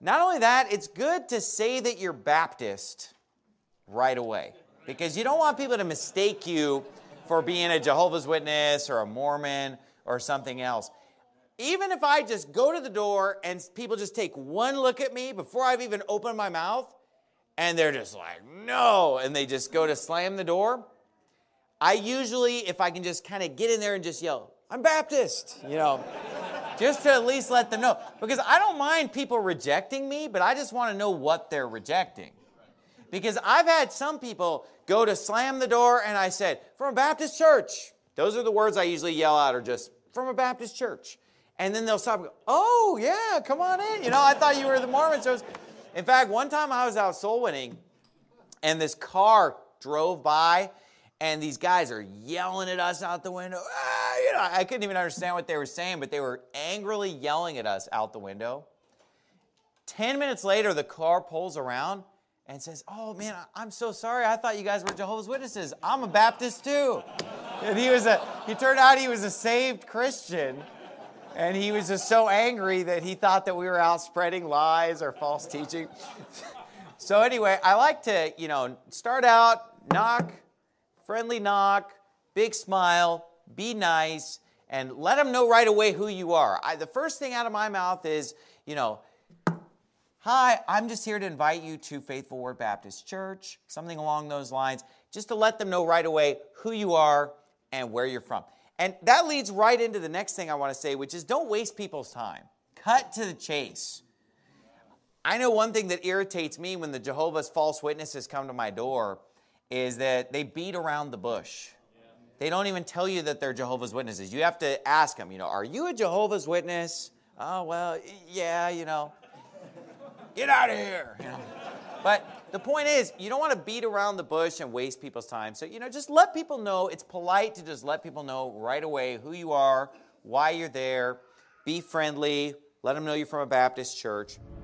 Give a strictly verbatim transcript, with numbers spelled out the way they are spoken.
Not only that, it's good to say that you're Baptist right away, because you don't want people to mistake you for being a Jehovah's Witness or a Mormon or something else. Even if I just go to the door and people just take one look at me before I've even opened my mouth, and they're just like, no, and they just go to slam the door, I usually, if I can just kind of get in there and just yell, I'm Baptist, you know, just to at least let them know. Because I don't mind people rejecting me, but I just want to know what they're rejecting. Because I've had some people go to slam the door, and I said, from a Baptist church. Those are the words I usually yell out, or just, from a Baptist church. And then they'll stop and go, oh, yeah, come on in. You know, I thought you were the Mormon church. In fact, one time I was out soul winning, and this car drove by, and these guys are yelling at us out the window. Ah, you know, I couldn't even understand what they were saying, but they were angrily yelling at us out the window. Ten minutes later, the car pulls around and says, oh, man, I'm so sorry. I thought you guys were Jehovah's Witnesses. I'm a Baptist, too. And he was a, he turned out he was a saved Christian. And he was just so angry that he thought that we were out spreading lies or false teaching. So anyway, I like to, you know, start out, knock, friendly knock, big smile, be nice, and let them know right away who you are. I, the first thing out of my mouth is, you know, hi, I'm just here to invite you to Faithful Word Baptist Church, something along those lines, just to let them know right away who you are and where you're from. And that leads right into the next thing I want to say, which is don't waste people's time. Cut to the chase. I know one thing that irritates me when the Jehovah's false witnesses come to my door is that they beat around the bush. They don't even tell you that they're Jehovah's Witnesses. You have to ask them, you know, are you a Jehovah's Witness? Oh, well, yeah, you know. Get out of here. You know. But the point is, you don't want to beat around the bush and waste people's time. So, you know, just let people know. It's polite to just let people know right away who you are, why you're there. Be friendly. Let them know you're from a Baptist church.